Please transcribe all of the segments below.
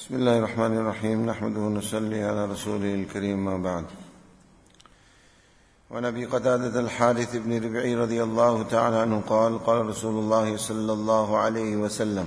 بسم الله الرحمن الرحيم نحمده ونصلي على رسوله الكريم ما بعد. وعن أبي قتادة الحارث بن ربعي رضي الله تعالى عنه قال قال رسول الله صلى الله عليه وسلم: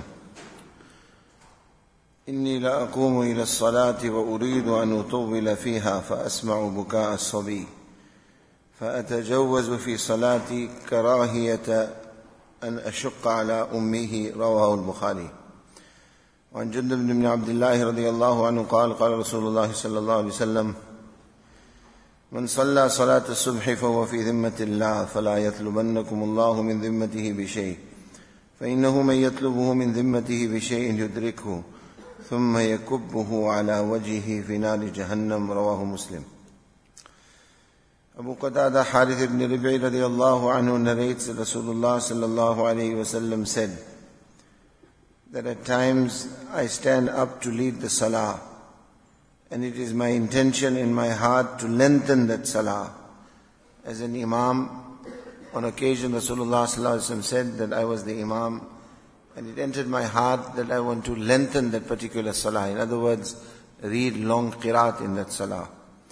إني لأقوم إلى الصلاة وأريد أن أطول فيها فأسمع بكاء الصبي فأتجوز في صلاتي كراهية أن أشق على أمه. رواه البخاري. وعن جندب بن عبد الله رضي الله عنه قال قال رسول الله صلى الله عليه وسلم: من صلى صلاة الصبح فهو في ذمة الله فلا يطلبنكم الله من ذمته بشيء، فإنه من يطلبه من ذمته بشيء يدركه ثم يكبه على وجهه في نار جهنم. رواه مسلم. Abu Qatada Harith ibn Rib'i radiallahu anhu narrates that Rasulullah sallallahu alayhi wasallam said that at times I stand up to lead the salah, and it is my intention in my heart to lengthen that salah. As an imam, on occasion Rasulullah sallallahu alayhi wasallam said that I was the imam, and it entered my heart that I want to lengthen that particular salah. In other words, read long qiraat in that salah.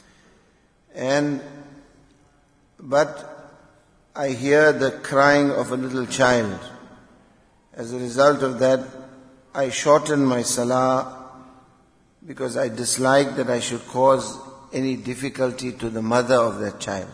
But I hear the crying of a little child. As a result of that, I shorten my salah because I dislike that I should cause any difficulty to the mother of that child.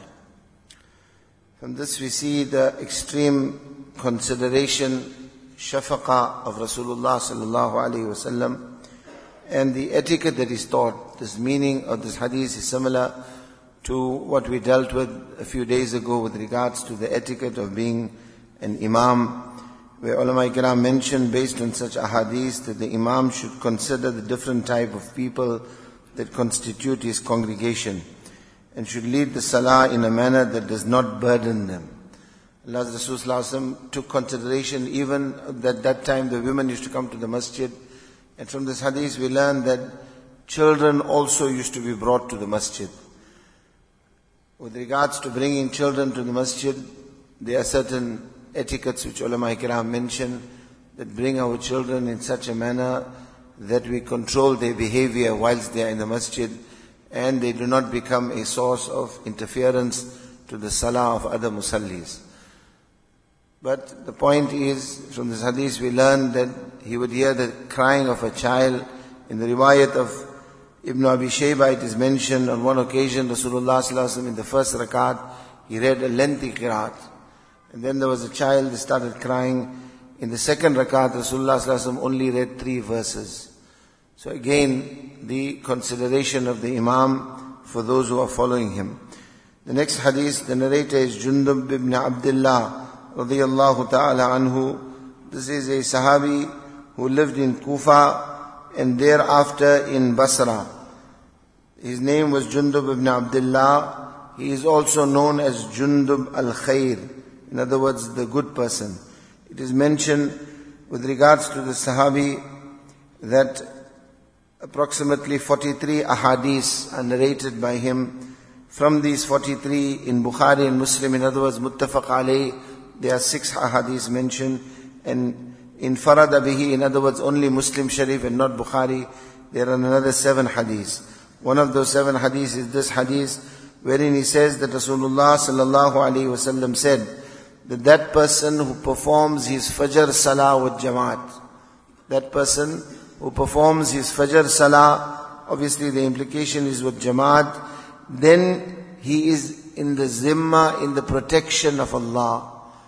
From this we see the extreme consideration, shafaqah of Rasulullah sallallahu alaihi wasallam, and the etiquette that is taught. This meaning of this hadith is similar to what we dealt with a few days ago with regards to the etiquette of being an imam, where ulama ikram mentioned based on such ahadith that the imam should consider the different type of people that constitute his congregation and should lead the salah in a manner that does not burden them. Allah's Rasul sallallahu alaihi wasallam took consideration even that time the women used to come to the masjid, and from this hadith we learn that children also used to be brought to the masjid. With regards to bringing children to the masjid, there are certain etiquettes which ulama ikram mention that bring our children in such a manner that we control their behavior whilst they are in the masjid, and they do not become a source of interference to the salah of other musallis. But the point is, from this hadith we learn that he would hear the crying of a child. In the riwayat of Ibn Abi Shayba, it is mentioned on one occasion Rasulullah sallallahu alaihi wasallam in the first rakat, he read a lengthy qiraat. And then there was a child that started crying. In the second rakat, Rasulullah sallallahu alaihi wasallam only read 3 verses. So again, the consideration of the imam for those who are following him. The next hadith, the narrator is Jundub ibn Abdullah radiyallahu ta'ala anhu. This is a sahabi who lived in Kufa and thereafter in Basra. His name was Jundub ibn Abdullah. He is also known as Jundub al-Khair. In other words, the good person. It is mentioned with regards to the sahabi that approximately 43 ahadith are narrated by him. From these 43 in Bukhari and Muslim, in other words, muttafaq alayh, there are 6 ahadith mentioned, and in Farada bihi, in other words, only Muslim Sharif and not Bukhari, there are another 7 hadiths. One of those 7 hadiths is this hadith, wherein he says that Rasulullah sallallahu alaihi wasallam said that person who performs his Fajr Salah with Jamaat, that person who performs his Fajr Salah, obviously the implication is with Jamaat, then he is in the zimma, in the protection of Allah.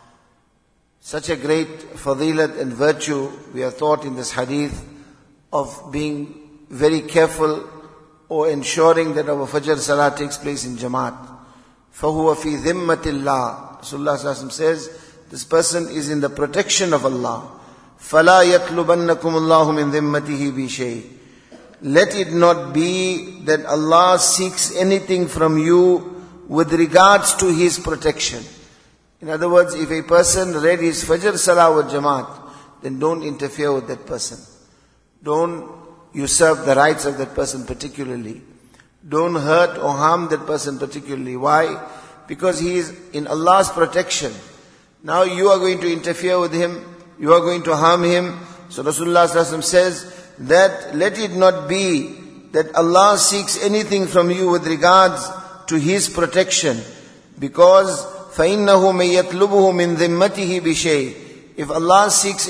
Such a great fadilat and virtue we are taught in this hadith of being very careful or ensuring that our Fajr Salah takes place in Jamaat. فَهُوَ فِي ذِمَّةِ اللَّهِ. Rasulullah sallallahu alaihi wasallam says, this person is in the protection of Allah. فَلَا يَطْلُبَنَّكُمُ اللَّهُ مِنْ ذِمَّتِهِ بِشَيْءٍ. Let it not be that Allah seeks anything from you with regards to His protection. In other words, if a person read his Fajr Salah with Jamaat, then don't interfere with that person. Don't usurp the rights of that person particularly. Don't hurt or harm that person particularly. Why? Because he is in Allah's protection. Now you are going to interfere with him, you are going to harm him. So Rasulullah sallallahu alaihi wasallam says that let it not be that Allah seeks anything from you with regards to His protection, because فَإِنَّهُ مَن يَطْلُبُهُ مِن ذِمَّتِهِ بِشَيْءٍ. If Allah seeks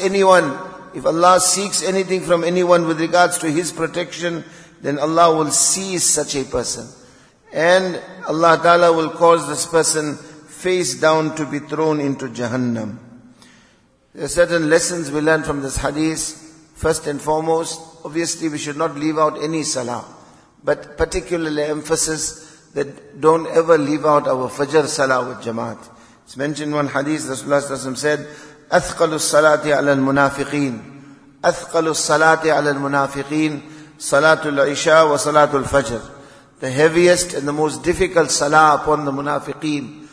anything from anyone with regards to His protection, then Allah will seize such a person. And Allah Ta'ala will cause this person face down to be thrown into Jahannam. There are certain lessons we learn from this hadith. First and foremost, obviously we should not leave out any salah. But particularly emphasis that don't ever leave out our Fajr salah with Jamaat. It's mentioned in one hadith, Rasulullah ﷺ said, أثقل الصلاة على المنافقين أثقل الصلاة على المنافقين صلاة العشاء وصلاة الفجر. The heaviest and the most difficult salah upon the munafiqeen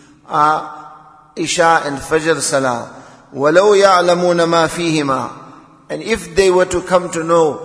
are Isha and Fajr salah. وَلَوْ يَعْلَمُونَ مَا فِيهِمَا. And if they were to come to know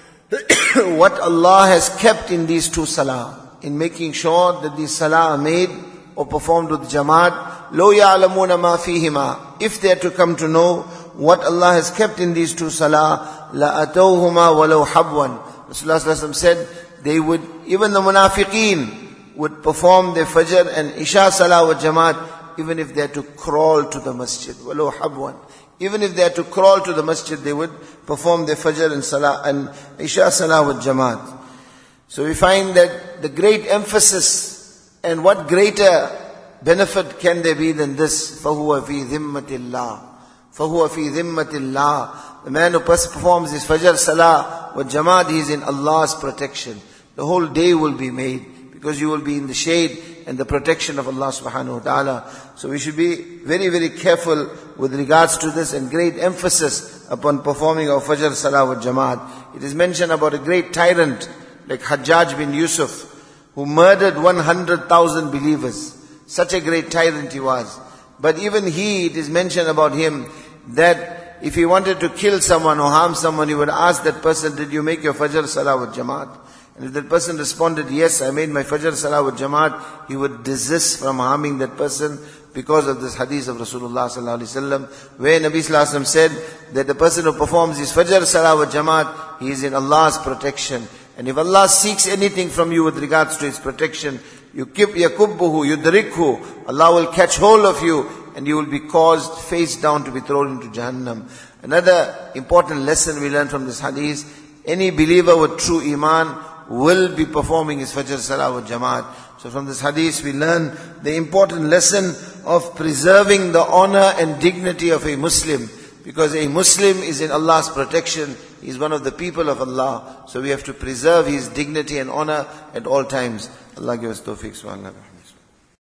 what Allah has kept in these two salah, in making sure that these salah are made or performed with Jamaat, لَوْ يَعْلَمُونَ مَا فِيهِمَا. If they are to come to know what Allah has kept in these two salah, لَأَتَوْهُمَا وَلَوْ حَبْوًا. Rasulullah ﷺ said, they would, even the munafiqeen, would perform their Fajr and Isha salah with Jamaat, even if they had to crawl to the masjid. وَلَوْ حَبْوًا. Even if they had to crawl to the masjid, they would perform their Fajr and Salah and Isha Salah with Jamaat. So we find that the great emphasis, and what greater benefit can there be than this? فَهُوَ فِي ذِمَّةِ اللَّهِ فَهُوَ فِي ذِمَّةِ اللَّهِ. The man who performs his Fajr Salah with Jamaat, he is in Allah's protection. The whole day will be made, because you will be in the shade and the protection of Allah subhanahu wa ta'ala. So we should be very, very careful with regards to this, and great emphasis upon performing our Fajr Salah with Jamaat. It is mentioned about a great tyrant like Hajjaj bin Yusuf, who murdered 100,000 believers. Such a great tyrant he was. But even it is mentioned about him that if he wanted to kill someone or harm someone, he would ask that person, did you make your Fajr Salah with Jamaat? And if that person responded, yes, I made my Fajr Salah with Jamaat, he would desist from harming that person because of this hadith of Rasulullah sallallahu alaihi wasallam, where Nabi sallallahu alaihi wasallam said that the person who performs his Fajr Salah with Jamaat, he is in Allah's protection. And if Allah seeks anything from you with regards to His protection, yakubbuhu, yudrikhu, Allah will catch hold of you, and you will be caused face down to be thrown into Jahannam. Another important lesson we learn from this hadith, any believer with true iman will be performing his Fajr Salah with Jamaat. So from this hadith we learn the important lesson of preserving the honor and dignity of a Muslim. Because a Muslim is in Allah's protection. He is one of the people of Allah. So we have to preserve his dignity and honor at all times. Allah give us tawfiq. Subhanallah.